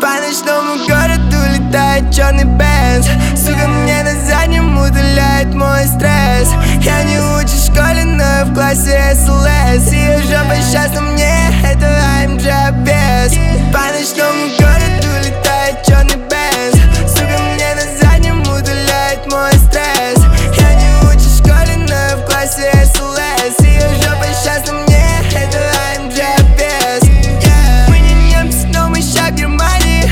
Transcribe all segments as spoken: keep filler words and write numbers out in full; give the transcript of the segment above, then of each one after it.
По ночному городу летает черный Бенз. Сука, мне на заднем удаляет мой стресс. Я не учусь в школе, но я в классе эс эл эс. Ее жопа сейчас на мне, это эй эм джи без. По ночному городу летает черный Бенз. Сука, мне на заднем удаляет мой стресс. Я не учусь в школе, но я в классе эс эл эс. Ее жопа сейчас на мне, это эй эм джи без. Мы не немцы, но мы ща в Германии.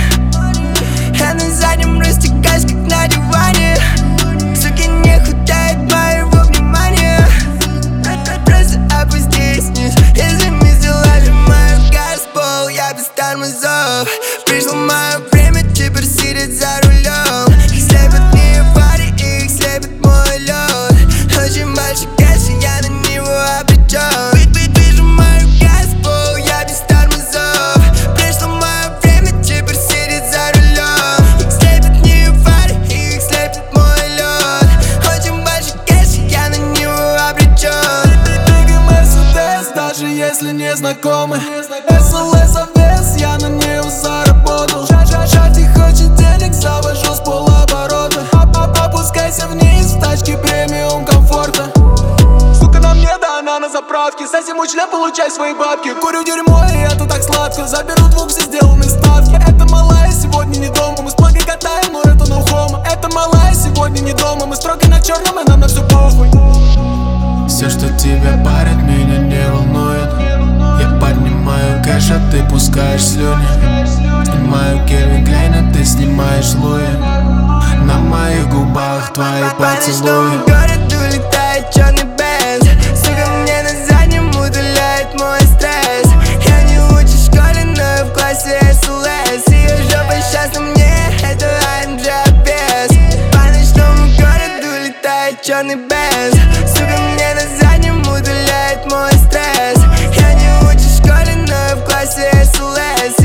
Я на заднем растекаюсь, как на диване. Суки, не хватает моего внимания. Просто опустись вниз, если мы залаживаем газ в пол. Я без тормозов. Пришло мое время, теперь сидят за рулем. Их слепят не фари, их слепит мой лед. Очень большой кэш, и я на него обречен. Вижу мою газ в пол, я без тормозов. Пришло мое время, теперь сидят за рулем. Их слепят не фари, их слепит мой лед. Очень большой кэш, и я на него обречен. Двигай Мерседес, даже если не знакомы. эс эл эс обвес, я на него заработал. Шати хочет денег, завожу с полоборота. Опускайся вниз в тачке премиум комфорта. Сука, на мне, да она на заправке. Соси мой член, получай свои бабки. Курю дерьмо, и это так сладко. Заберу двух, все сделаны ставки. Это малая сегодня не дома. Мы с плагой катаем, но это no homo. Это малая сегодня не дома. Мы строго на черном, и нам на все похуй. Все, что тебя парит, меня не волнует. Я поднимаю кэш, а ты пускаешь слюни. Снимаю Кельвин Клейн, а ты снимаешь Луи. На моих губах твои поцелуи. По ночному городу летает черный Бенз. Сука, мне на заднем удаляет мой стресс. Я не учусь в школе, но я в классе эс эл эс. Ее жопа сейчас на мне, это эй эм джи без. По ночному городу летает черный Бенз. Сука, мне на заднем удаляет мой стресс. Я не учусь в школе, но я в классе эс эл эс.